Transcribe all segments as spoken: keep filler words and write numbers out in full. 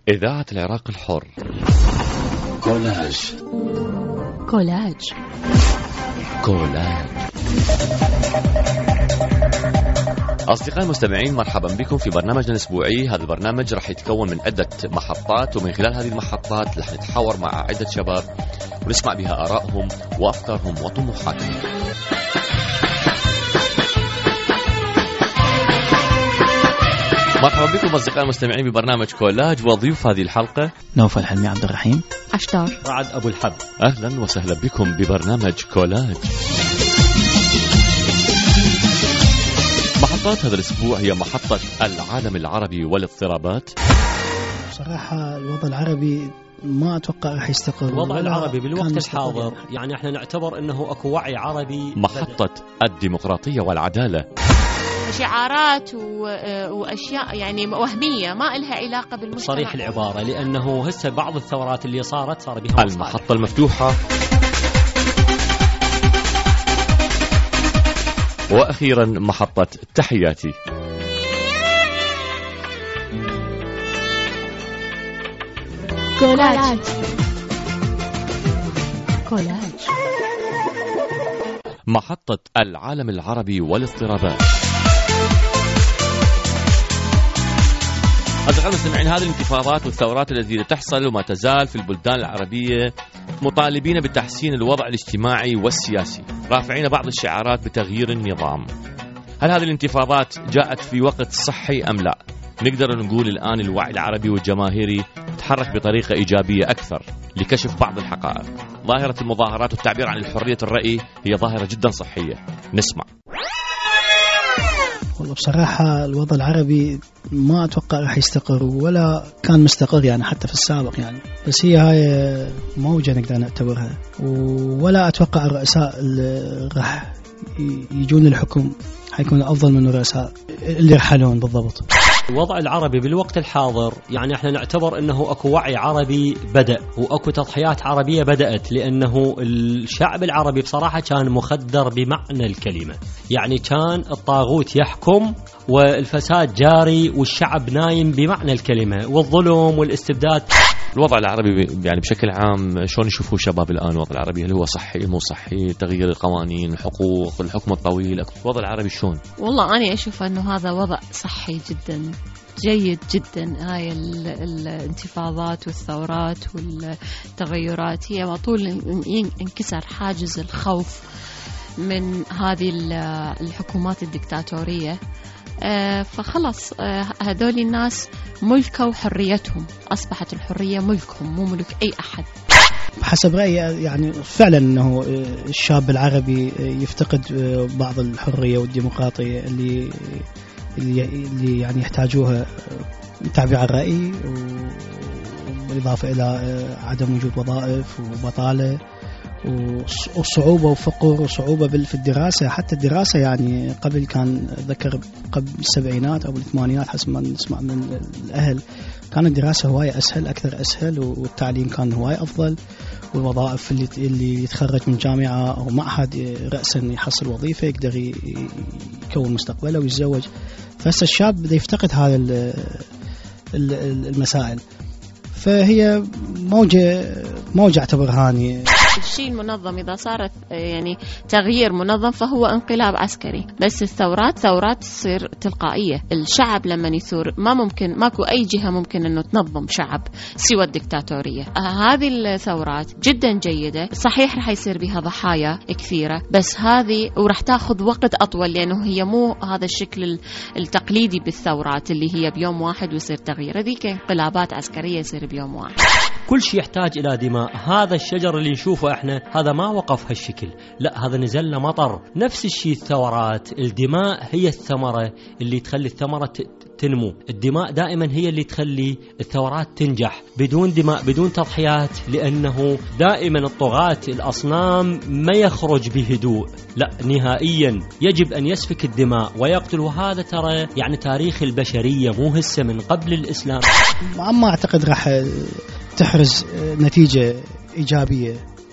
إذاعة العراق الحر. كولاج. كولاج. كولاج. أصدقائي المستمعين، مرحبا بكم في برنامجنا الأسبوعي. هذا البرنامج راح يتكون من عدة محطات، ومن خلال هذه المحطات راح نتحاور مع عدة شباب ونسمع بها آرائهم وأفكارهم وطموحاتهم. مرحبا بكم أصدقائي المستمعين ببرنامج كولاج، وضيوف هذه الحلقة نوفل الحلمي عبد الرحيم عشتار رعد أبو الحب. أهلا وسهلا بكم ببرنامج كولاج. محطات هذا الأسبوع هي محطة العالم العربي والاضطرابات. بصراحة الوضع العربي ما أتوقع راح يستقر. الوضع العربي بالوقت الحاضر يعني احنا نعتبر أنه أكو وعي عربي. محطة الديمقراطية والعدالة. شعارات وأشياء يعني وهمية ما إلها علاقة بالمجتمع. صريح العبارة، لأنه هسه بعض الثورات اللي صارت صار بها المحطة المفتوحة. وأخيرا محطة تحياتي. كولاج. كولاج. محطة العالم العربي والاضطرابات. أصدقائي المستمعين، هذه الانتفاضات والثورات التي تحصل وما تزال في البلدان العربية مطالبين بتحسين الوضع الاجتماعي والسياسي، رافعين بعض الشعارات بتغيير النظام. هل هذه الانتفاضات جاءت في وقت صحي أم لا؟ نقدر نقول الآن الوعي العربي والجماهيري تحرك بطريقة إيجابية أكثر لكشف بعض الحقائق. ظاهرة المظاهرات والتعبير عن الحرية الرأي هي ظاهرة جدا صحية. نسمع. والله بصراحة الوضع العربي ما أتوقع راح يستقر ولا كان مستقر يعني حتى في السابق يعني، بس هي هاي موجة نقدر نعتبرها، ولا أتوقع الرؤساء اللي راح يجون للحكم حيكون أفضل من الرؤساء اللي رحلون بالضبط. الوضع العربي بالوقت الحاضر يعني احنا نعتبر انه اكو وعي عربي بدأ، واكو تضحيات عربية بدأت، لانه الشعب العربي بصراحة كان مخدر بمعنى الكلمة. يعني كان الطاغوت يحكم والفساد جاري والشعب نايم بمعنى الكلمة، والظلم والاستبداد. الوضع العربي يعني بشكل عام شلون يشوفوا شباب الآن الوضع العربي؟ هل هو صحي مو صحي؟ تغيير القوانين، الحقوق، الحكم الطويل، الوضع العربي شلون؟ والله أنا أشوف أنه هذا وضع صحي جدا جيد جدا. هاي الانتفاضات والثورات والتغيرات هي وطول انكسر حاجز الخوف من هذه الحكومات الدكتاتورية. آه فخلص آه هذول الناس ملكوا حريتهم، أصبحت الحرية ملكهم مو ملك أي أحد. حسب رأيي يعني فعلا أنه الشاب العربي يفتقد بعض الحرية والديمقراطية اللي اللي يعني يحتاجوها، تعبير عن الرأي، بالإضافة إلى عدم وجود وظائف وبطالة وصعوبة وفقر وصعوبة في الدراسة. حتى الدراسة يعني قبل كان ذكر قبل السبعينات أو الثمانينات حسب ما نسمع من الأهل كانت الدراسة هواية أسهل، أكثر أسهل، والتعليم كان هواية أفضل، والوظائف اللي اللي يتخرج من جامعة أو معهد رأسا يحصل وظيفة يقدر يكون مستقبله ويتزوج. فهسه الشاب بده يفتقد هذا المسائل، فهي موجة موجة اعتبرها هاني. الشيء المنظم إذا صارت يعني تغيير منظم فهو انقلاب عسكري، بس الثورات ثورات تصير تلقائية. الشعب لما يثور ما ممكن، ماكو أي جهة ممكن أنه تنظم شعب سوى الدكتاتورية. هذه الثورات جدا جيدة، صحيح رح يصير بها ضحايا كثيرة، بس هذه ورح تاخذ وقت أطول، لأنه هي مو هذا الشكل التقليدي بالثورات اللي هي بيوم واحد ويصير تغيير. هذيك انقلابات عسكرية يصير بيوم واحد. كل شيء يحتاج إلى دماء. هذا الشجر اللي نشوفه احنا هذا ما وقف هالشكل، لا هذا نزل له مطر. نفس الشيء الثورات، الدماء هي الثمرة اللي تخلي الثمرة تنمو. الدماء دائما هي اللي تخلي الثورات تنجح. بدون دماء بدون تضحيات، لأنه دائما الطغاة الأصنام ما يخرج بهدوء، لا نهائيا يجب أن يسفك الدماء ويقتل. وهذا ترى يعني تاريخ البشرية مو هسه من قبل الإسلام. ما أعتقد راح تحرز نتيجة إيجابية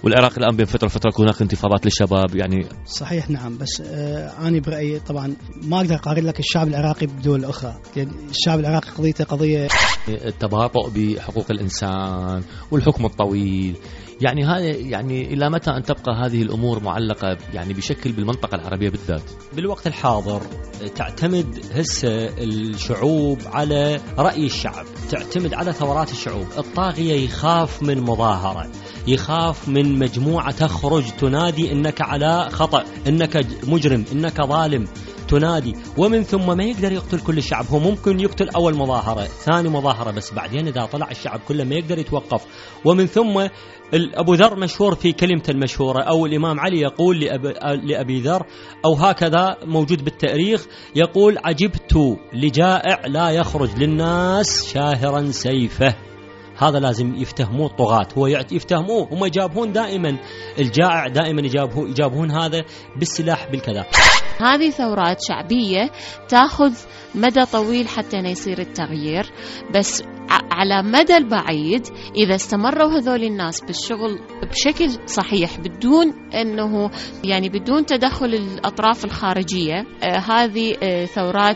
والعراق الآن بين فترة فترة هناك انتفاضات للشباب يعني. صحيح نعم، بس آه أنا برأيي طبعا ما أقدر أقارن لك الشعب العراقي بدول الأخرى، يعني الشعب العراقي قضيته قضية التباطؤ بحقوق الإنسان والحكم الطويل، يعني هذا يعني إلى متى أن تبقى هذه الأمور معلقة يعني بشكل بالمنطقة العربية بالذات؟ بالوقت الحاضر تعتمد هسه الشعوب على رأي الشعب، تعتمد على ثورات الشعوب. الطاغية يخاف من مظاهرة، يخاف من مجموعة تخرج تنادي إنك على خطأ، إنك مجرم، إنك ظالم، تنادي، ومن ثم ما يقدر يقتل كل الشعب. هو ممكن يقتل أول مظاهرة، ثاني مظاهرة، بس بعدين إذا طلع الشعب كله ما يقدر يتوقف. ومن ثم أبو ذر مشهور في كلمته المشهورة، أو الإمام علي يقول لأبي, لأبي ذر، أو هكذا موجود بالتاريخ، يقول: عجبت لجائع لا يخرج للناس شاهرا سيفه. هذا لازم يفتهموه الطغاة، هو يفتهموه، هم يجابهون دائما الجائع، دائما يجابهون, يجابهون هذا بالسلاح بالكذا. هذه ثورات شعبية تأخذ مدى طويل حتى يصير التغيير، بس على مدى البعيد إذا استمروا هذول الناس بالشغل بشكل صحيح بدون أنه يعني بدون تدخل الأطراف الخارجية، آه هذه آه ثورات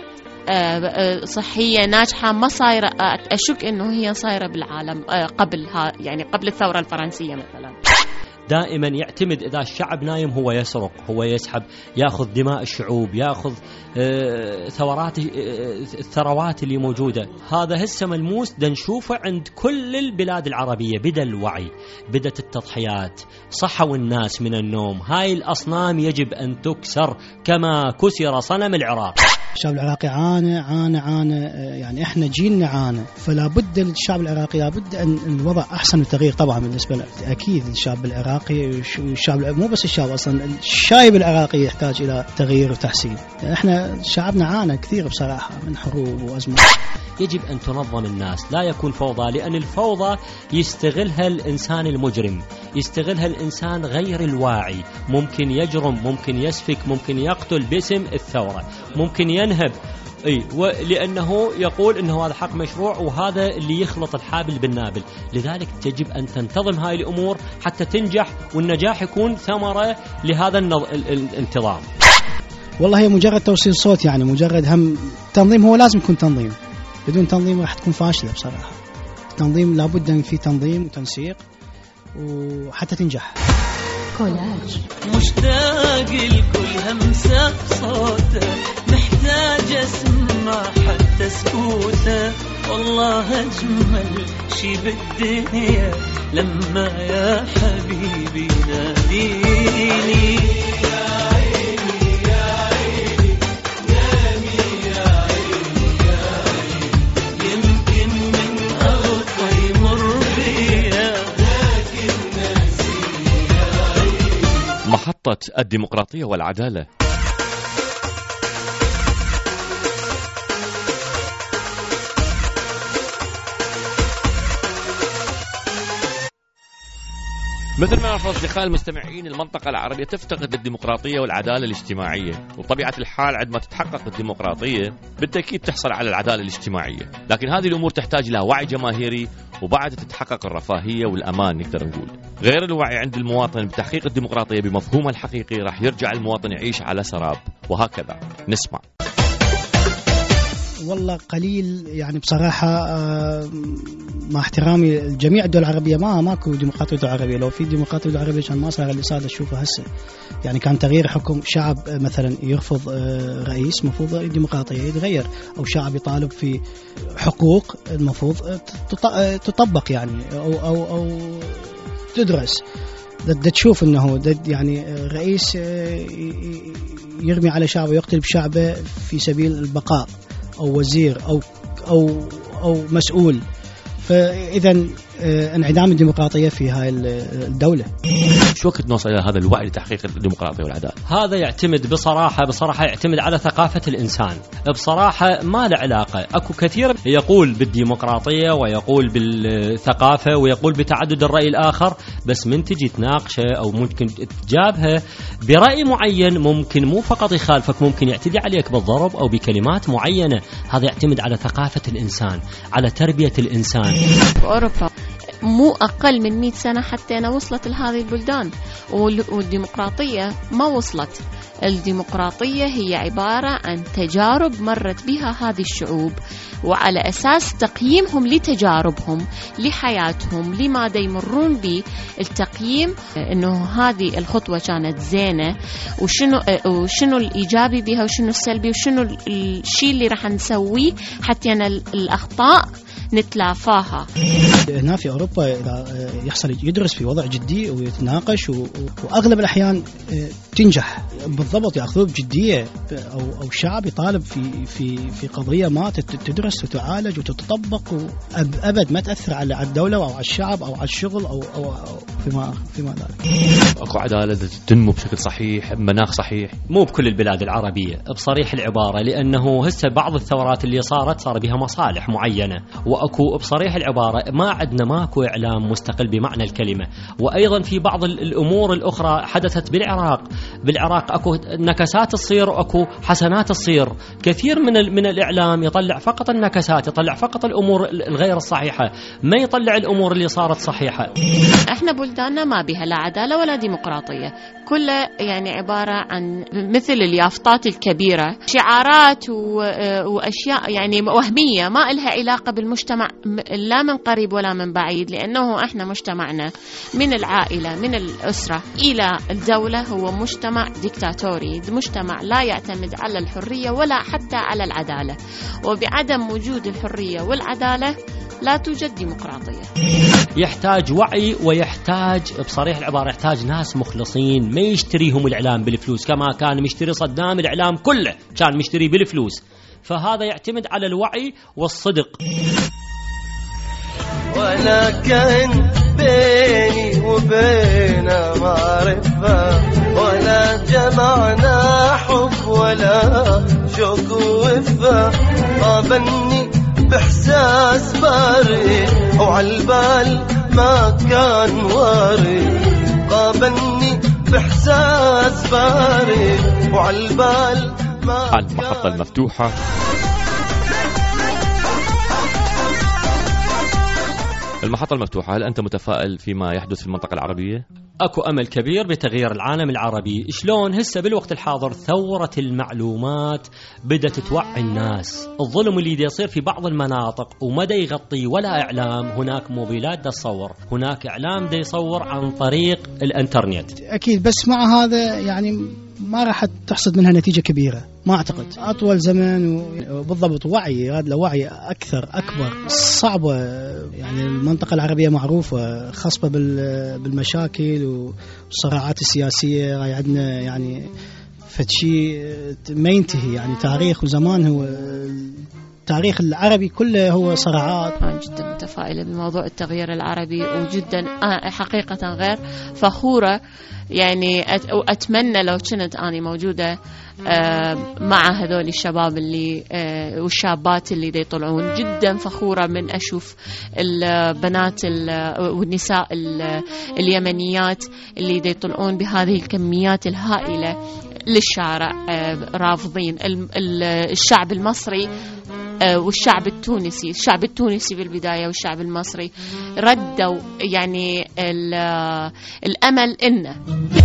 صحية ناجحة ما صايرة. أشك أنه هي صايرة بالعالم قبلها، يعني قبل الثورة الفرنسية مثلا. دائما يعتمد إذا الشعب نايم هو يسرق، هو يسحب، يأخذ دماء الشعوب، يأخذ ثورات الثروات اللي موجودة. هذا هسه ملموس دا نشوفه عند كل البلاد العربية. بدأ الوعي، بدأت التضحيات، صحوا الناس من النوم. هاي الأصنام يجب أن تكسر كما كسر صنم العراق. الشعب العراقي عانى عانى عانى يعني احنا جيلنا عانى، فلا بد الشعب العراقي لابد ان الوضع احسن وتغيير. طبعا بالنسبه اكيد الشعب العراقي، الشعب مو بس الشعب، اصلا الشايب العراقي يحتاج الى تغيير وتحسين. يعني احنا شعبنا عانى كثير بصراحه من حروب وازمات. يجب أن تنظم الناس، لا يكون فوضى، لأن الفوضى يستغلها الإنسان المجرم، يستغلها الإنسان غير الواعي. ممكن يجرم، ممكن يسفك، ممكن يقتل باسم الثورة، ممكن ينهب، أي لأنه يقول إنه هذا حق مشروع، وهذا اللي يخلط الحابل بالنابل. لذلك يجب أن تنتظم هاي الأمور حتى تنجح، والنجاح يكون ثمرة لهذا الانتظام. والله هي مجرد توصيل صوت، يعني مجرد هم تنظيم. هو لازم يكون تنظيم، بدون تنظيم راح تكون فاشلة بصراحة. التنظيم لابد أن في تنظيم وتنسيق وحتى تنجح. كولاج مشتاق لكل همسة صوته، محتاج أسمع حتى سكوته. والله أجمل شي بالدنيا لما يا حبيبي ناديني. محطة الديمقراطية والعدالة. مثل ما نعرف أصدقاء المستمعين، المنطقة العربية تفتقد الديمقراطية والعدالة الاجتماعية، وطبيعة الحال عندما تتحقق الديمقراطية بالتأكيد تحصل على العدالة الاجتماعية. لكن هذه الأمور تحتاج إلى وعي جماهيري، وبعد تتحقق الرفاهية والأمان. نقدر نقول غير الوعي عند المواطن بتحقيق الديمقراطية بمفهومها الحقيقي راح يرجع المواطن يعيش على سراب. وهكذا نسمع. والله قليل يعني بصراحة، مع احترامي لجميع الدول العربية، ما ماكو ديمقراطية دول عربية. لو في ديمقراطية دول عربية كان ما صار اللي صار نشوفه هسه. يعني كان تغيير حكم شعب مثلا يرفض رئيس، مفروض الديمقراطية يتغير، أو شعب يطالب في حقوق المفروض تطبق يعني أو أو أو تدرس. دا تشوف انه يعني رئيس يرمي على شعبه ويقتل بشعبه في سبيل البقاء، أو وزير أو أو أو مسؤول. فإذا انعدام الديمقراطية في هاي الدولة. شو وقت نوصل إلى هذا الوعي لتحقيق الديمقراطية والعدالة؟ هذا يعتمد بصراحة بصراحة يعتمد على ثقافة الإنسان. بصراحة ما له علاقة. أكو كثير يقول بالديمقراطية ويقول بالثقافة ويقول بتعدد الرأي الآخر، بس من تجي تناقشه أو ممكن تجابها برأي معين ممكن مو فقط يخالفك، ممكن يعتدي عليك بالضرب أو بكلمات معينة. هذا يعتمد على ثقافة الإنسان، على تربية الإنسان. أوروبا مو أقل من مئة سنة حتى أنا وصلت لهذه البلدان، والديمقراطية ما وصلت. الديمقراطية هي عبارة عن تجارب مرت بها هذه الشعوب، وعلى أساس تقييمهم لتجاربهم لحياتهم لماذا يمرون به، التقييم إنه هذه الخطوة كانت زينة وشنو وشنو الإيجابي بها وشنو السلبي وشنو الشيء اللي راح نسويه حتى أنا الأخطاء نتلافاها. هنا في أوروبا إذا يحصل يدرس في وضع جدي ويتناقش وأغلب الأحيان تنجح بالضبط، يأخذوه بجدية، أو أو شعب يطالب في في في قضية ما تدرس وتعالج وتطبق، وأبد ما تأثر على الدولة أو على الشعب أو على الشغل أو أو فيما فيما ذلك. أكو عدالة تنمو بشكل صحيح، مناخ صحيح. مو بكل البلاد العربية بصريح العبارة، لأنه هسه بعض الثورات اللي صارت صار بها مصالح معينة، وأكو بصريح العبارة ما عندنا ماكو إعلام مستقل بمعنى الكلمة. وأيضا في بعض الأمور الأخرى حدثت بالعراق بالعراق أكو نكسات تصير وأكو حسنات تصير. كثير من من الإعلام يطلع فقط النكسات، يطلع فقط الأمور الغير الصحيحة، ما يطلع الأمور اللي صارت صحيحة. احنا بلداننا ما بها لا عدالة ولا ديمقراطية، كلها يعني عبارة عن مثل اليافطات الكبيرة، شعارات وأشياء يعني وهمية ما لها علاقة بالمجتمع لا من قريب ولا من بعيد. لأنه احنا مجتمعنا من العائلة من الأسرة إلى الدولة هو مجتمع ديكتاتوري، مجتمع لا يعتمد على الحرية ولا حتى على العدالة، وبعدم وجود الحرية والعدالة لا توجد ديمقراطية. يحتاج وعي، ويحتاج بصريح العبارة يحتاج ناس مخلصين ما يشتريهم الإعلام بالفلوس كما كان مشتري صدام الإعلام كله كان مشتري بالفلوس. فهذا يعتمد على الوعي والصدق. ولكن بيني وبينه معرفة، ولا جمعنا حب ولا شوق ووفا، قابلني بإحساس بارد وعالبال ما كان وارد، قابلني بإحساس بارد وعالبال ما كان. المحطة المفتوحة. المحطة المفتوحة، هل أنت متفائل فيما يحدث في المنطقة العربية؟ أكو أمل كبير بتغيير العالم العربي. شلون؟ هسه بالوقت الحاضر ثورة المعلومات بدأت توعي الناس. الظلم اللي يصير في بعض المناطق ومدى يغطي ولا إعلام، هناك موبيلات دا تصور، هناك إعلام دا يصور عن طريق الانترنت. أكيد، بس مع هذا يعني ما راح تحصد منها نتيجة كبيرة، ما أعتقد. أطول زمن وبالضبط وعي، هذا لوعي أكثر أكبر صعبة. يعني المنطقة العربية معروفة خاصة بالمشاكل والصراعات السياسية، عندنا يعني فتشي ما ينتهي، يعني تاريخ وزمان. هو التاريخ العربي كله هو صراعات. أنا جدا متفائلة بموضوع التغيير العربي، وجدا حقيقة غير فخورة. يعني أتمنى لو كنت أنا موجودة مع هذول الشباب اللي والشابات اللي دي يطلعون. جدا فخورة من أشوف البنات والنساء اليمنيات اللي دي يطلعون بهذه الكميات الهائلة للشارع، رافضين الشعب المصري والشعب التونسي. الشعب التونسي بالبداية والشعب المصري ردوا يعني الأمل إنه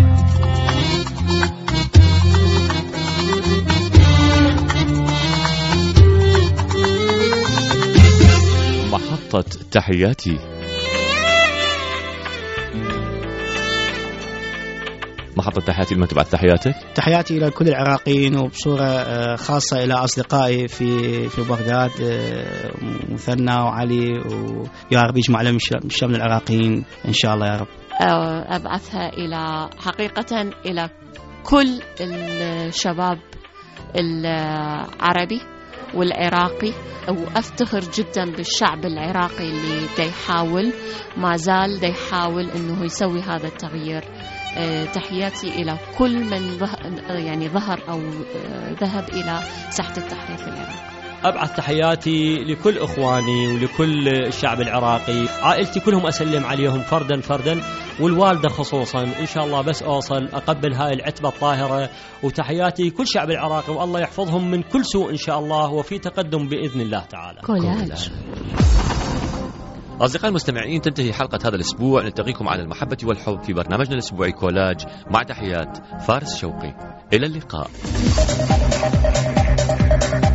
محطة تحياتي. محطة تحياتي، لمن تبعت تحياتك؟ تحياتي إلى كل العراقيين، وبصورة خاصة إلى أصدقائي في في بغداد، مثنى وعلي، ويا رب يجمع لهم شمل العراقيين إن شاء الله يا رب. أبعثها إلى حقيقة إلى كل الشباب العربي والعراقي، وأفتخر جدا بالشعب العراقي اللي دا يحاول ما زال دا يحاول إنه يسوي هذا التغيير. تحياتي إلى كل من يعني ظهر أو ذهب إلى ساحة التحرير في العراق. أبعث تحياتي لكل إخواني ولكل الشعب العراقي، عائلتي كلهم أسلم عليهم فردا فردا، والوالدة خصوصا. إن شاء الله بس أوصل أقبل هاي العتبة الطاهرة، وتحياتي كل شعب العراقي، والله يحفظهم من كل سوء إن شاء الله، وفي تقدم بإذن الله تعالى. كولاج. أصدقائي المستمعين، تنتهي حلقة هذا الأسبوع. نلتقيكم على المحبة والحب في برنامجنا الأسبوعي كولاج، مع تحيات فارس شوقي. إلى اللقاء.